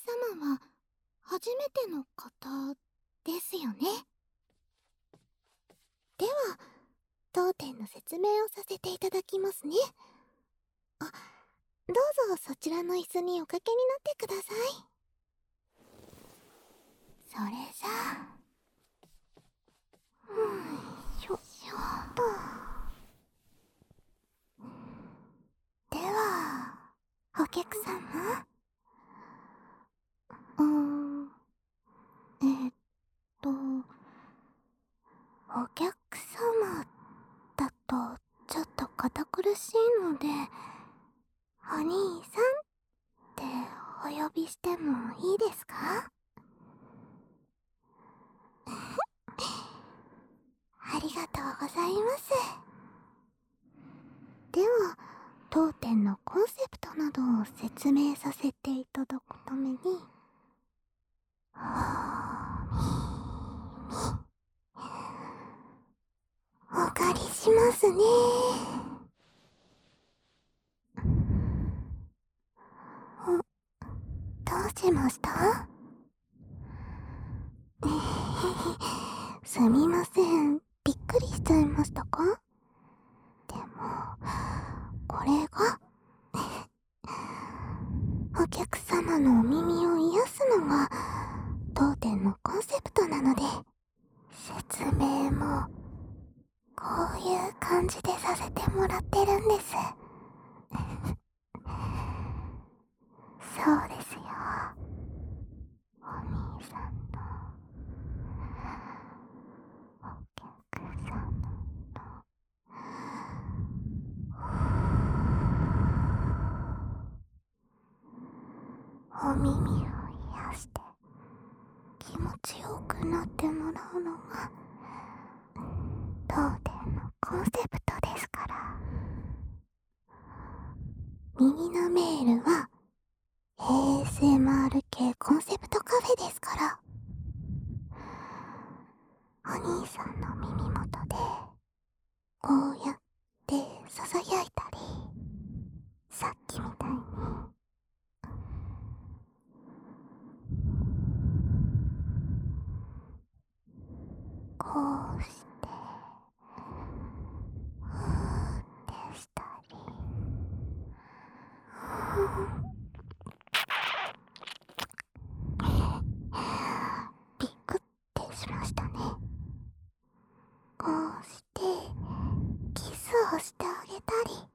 様は初めての方ですよね。では当店の説明をさせていただきますね。あ、どうぞそちらの椅子におかけになってください。それじゃあ、しょっと。ではお客様、えっとお客様だとちょっと堅苦しいので、お兄さんってお呼びしてもいいですか？ありがとうございます。では当店のコンセプトなどを説明させていただくために、お借りしますね。どうしました？すみません、びっくりしちゃいましたか？でもこれがお客様のお耳を癒すのが当店のコンセプトなので、説明もこういう感じでさせてもらってるんです。そうですよ、お兄さんのお客様のお耳を癒して気持ちよくなってもらうのが当店のコンセプトですから。右のメールは ASMR 系コンセプトカフェですから、お兄さんの耳元でこうやって囁いたり、さっきみたいにこうしてふーってしたり、びっくってしましたね。こうしてキスをしてあげたり、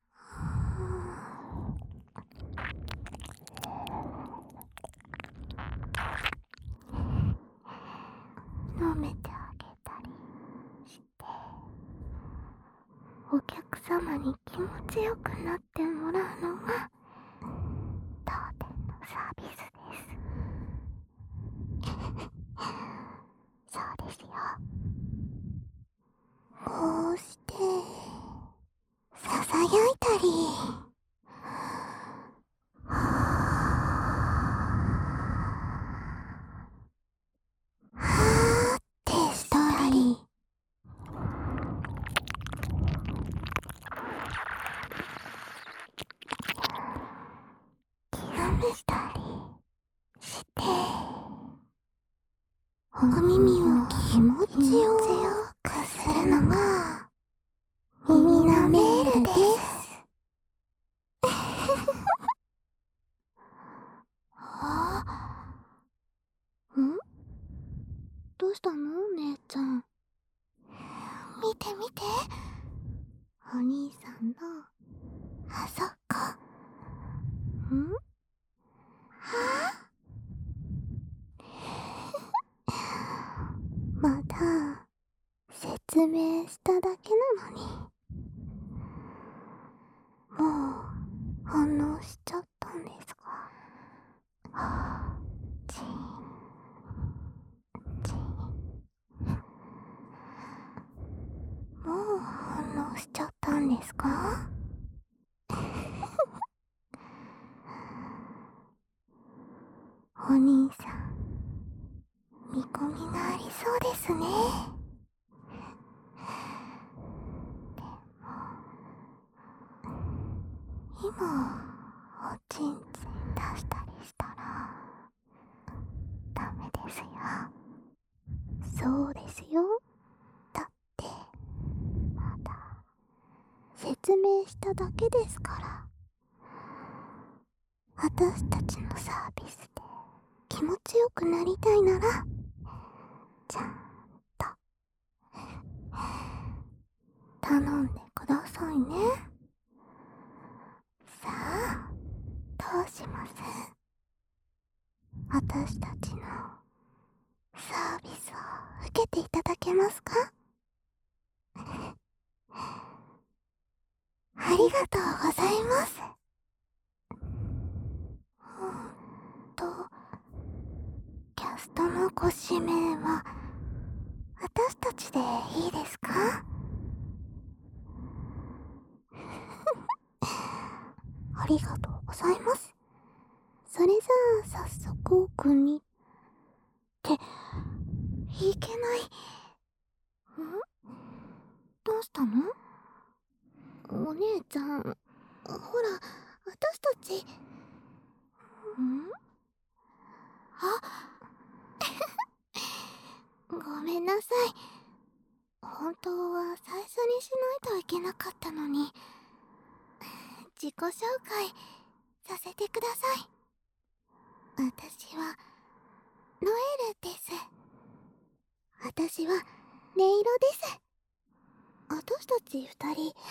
舐めてあげたりして、お客様に気持ちよくなってもらうのが当店のサービスです。そうですよ。こうして囁いたり、はーってしたり、極めたりして、お耳を気持ちよくするのが耳のメールです。どうしたの姉ちゃん。見て見て、お兄さんのあそこ。はまだ説明しただけなのに、もう反応しちゃったんですか？チンチン。もう反応しちゃったんですか？お兄さん、見込みがありそうですね。でも今おちんちん出したりしたらしただけですから。私たちのサービスで気持ちよくなりたいなら、ちゃんと頼んでくださいね。さあ、どうします？私たちのサービスを受けていただけますか？ありがとうございます。キャストのご指名は私たちでいいですか？ありがとうございます。それじゃあ早速奥にっていけない。どうしたの？お姉ちゃん、ほら私たちごめんなさい。本当は最初にしないといけなかったのに。自己紹介させてください。私はノエルです。私はネイロです。私たち二人双子なんです。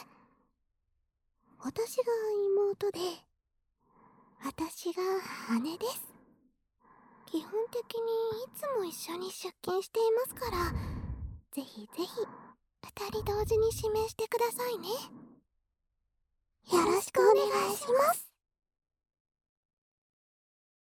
私が妹で、私が姉です。基本的にいつも一緒に出勤していますから、ぜひぜひ二人同時に指名してくださいね。よろしくお願いします。